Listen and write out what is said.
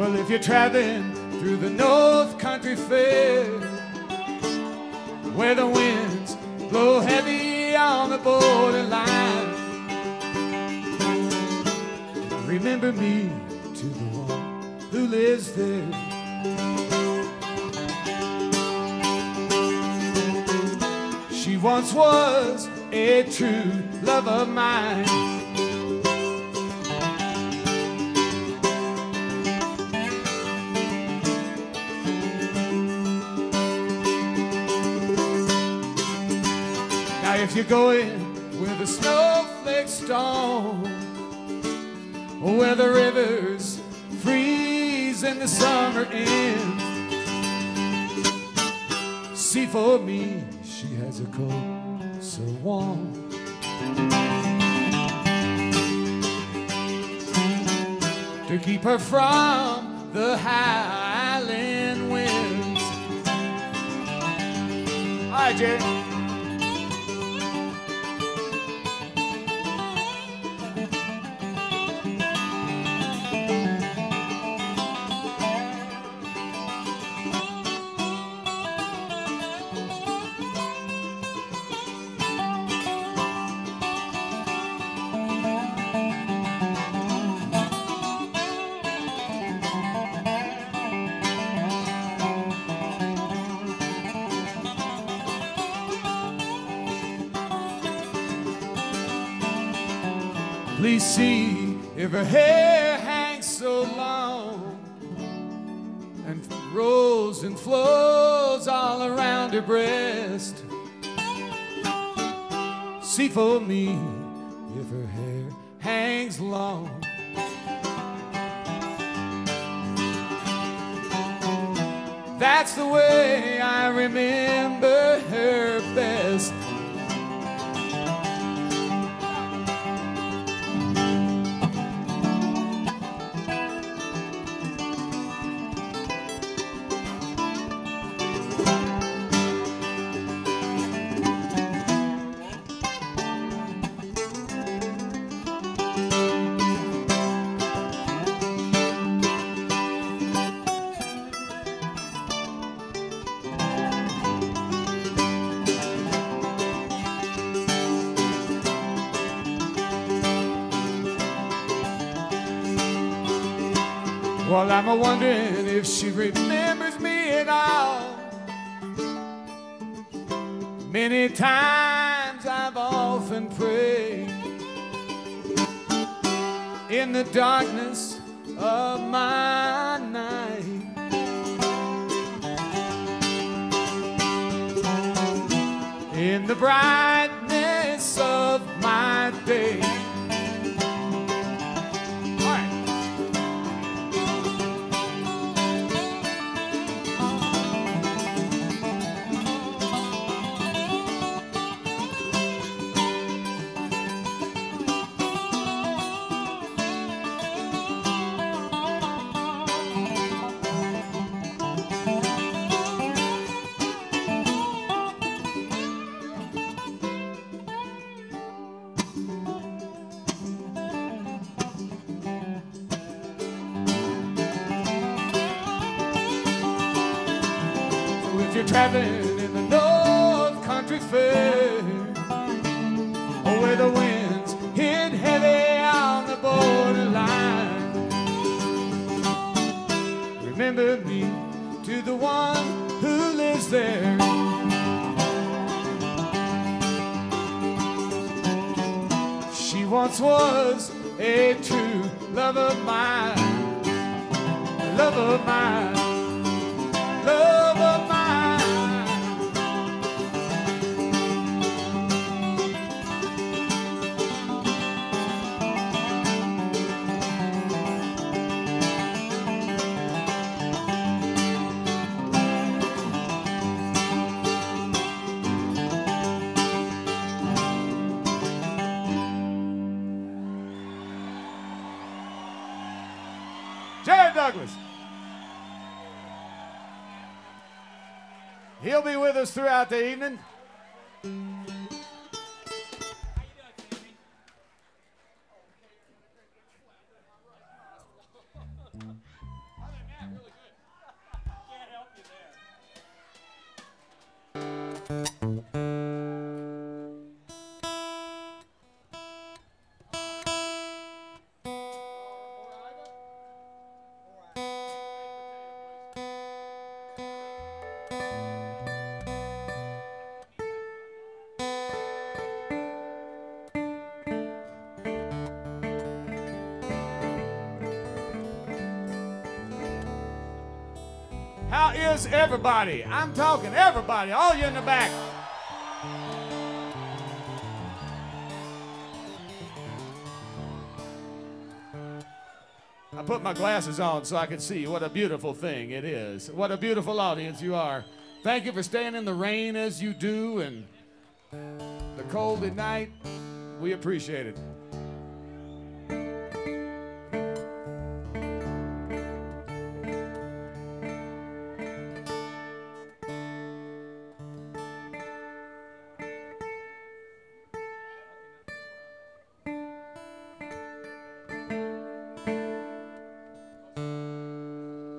Well, if you're traveling through the North Country Fair, where the winds blow heavy on the borderline, remember me to the one who lives there. She once was a true love of mine. Now if you're going where the snowflakes storm, or where the rivers freeze and the summer ends, see for me she has a coat so warm. To keep her from the howling winds. All right, Jerry. Please see if her hair hangs so long and rolls and flows all around her breast. See for me if her hair hangs long. That's the way I remember her best. Well, I'm a-wondering if she remembers me at all. Many times I've often prayed in the darkness of my night. In the brightness of my day. If you're traveling in the North Country Fair, or where the winds hit heavy on the borderline, remember me to the one who lives there. She once was a true love of mine, love of mine, love of mine. Jerry Douglas. He'll be with us throughout the evening. How is everybody? I'm talking everybody, all you in the back. I put my glasses on so I could see. What a beautiful thing it is. What a beautiful audience you are. Thank you for staying in the rain as you do and the cold at night. We appreciate it.